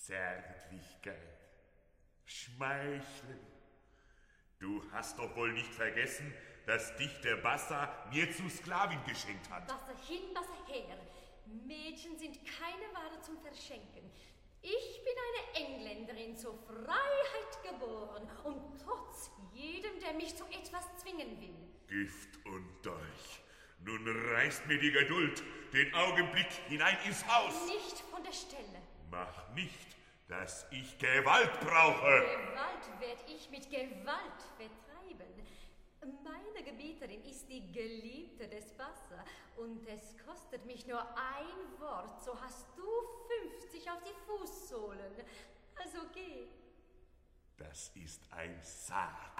Zärtlichkeit, Schmeicheln. Du hast doch wohl nicht vergessen, dass dich der Bassa mir zur Sklavin geschenkt hat. Wasser hin, Wasser her. Mädchen sind keine Ware zum Verschenken. Ich bin eine Engländerin, zur Freiheit geboren und trotz jedem, der mich zu etwas zwingen will. Gift und Dolch. Nun reißt mir die Geduld den Augenblick hinein ins Haus. Nicht von der Stelle. Mach nicht, dass ich Gewalt brauche. Gewalt werd ich mit Gewalt vertreiben. Meine Gebieterin ist die Geliebte des Bassa und es kostet mich nur ein Wort, so hast du 50 auf die Fußsohlen. Also geh. Das ist ein Sarg.